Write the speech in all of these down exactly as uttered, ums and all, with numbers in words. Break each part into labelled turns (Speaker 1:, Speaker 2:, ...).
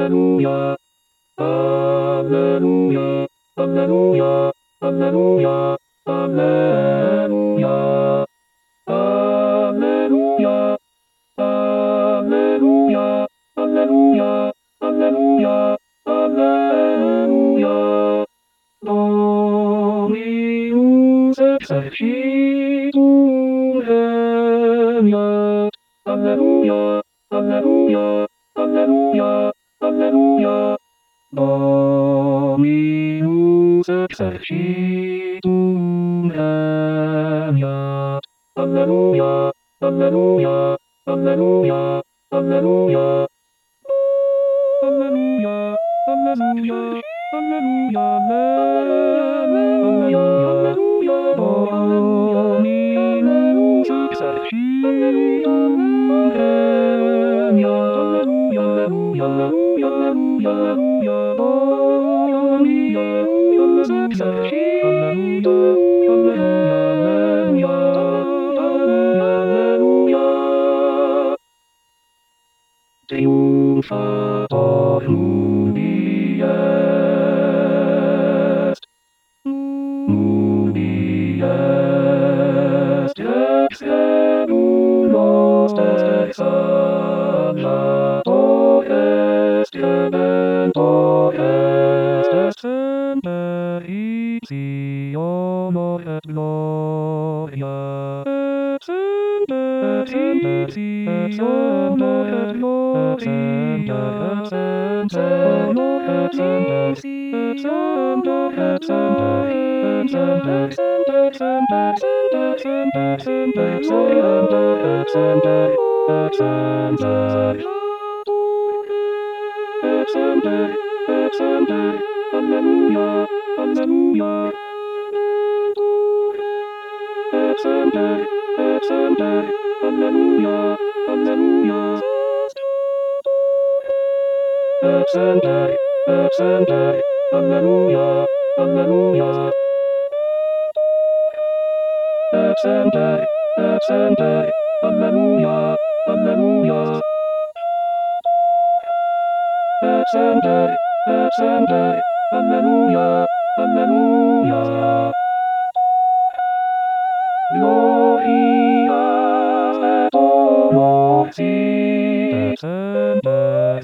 Speaker 1: Alleluia, Alleluia, Alleluia, Alleluia, Alleluia, Alleluia, Alleluia, Alleluia, Alleluia, Alleluia. Dominus exercitum regnat. Alleluia, Alleluia, Alleluia, Alleluia. Dominus exercitum regnat. Alleluia, Alleluia, Alleluia, Alleluia. Alleluia, Alleluia, Alleluia, Alleluia, Dominus exercitum regnat. Alleluia, Alleluia, Alleluia, Dominus exercitum Alleluia, Alleluia. Triumphator nubi est, nubi est, ex credulos exaltator est, redentor est, est semper et gloria, et semper et Alleluia, Alleluia, Exander, Exander, Alleluia, Alleluia, Exander, Exander, Alleluia, Alleluia, Exander, Exander, Alleluia, Alleluia, Exander, Exander, Alleluia, Alleluia. Gloria et honor sit, et semper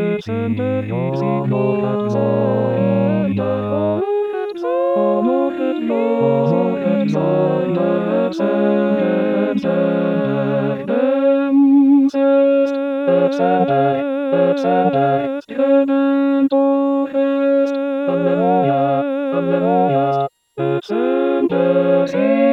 Speaker 1: honor et gloria, honor et gloria, et semper, et semper, Deus est, et semper, et semper, Redentor est, Alleluia, Alleluia, et semper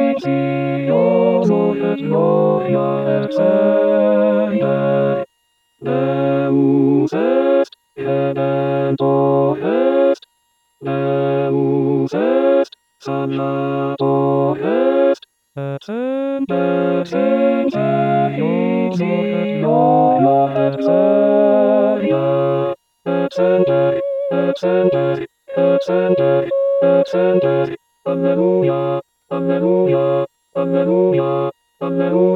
Speaker 1: honor et gloria, et semper, Deus est, Redentor est, Deus est, Salvator est, et semper honor et gloria, et semper, et semper, et semper, et semper, et semper, Alleluia, Alleluia, Alleluia, Alleluia.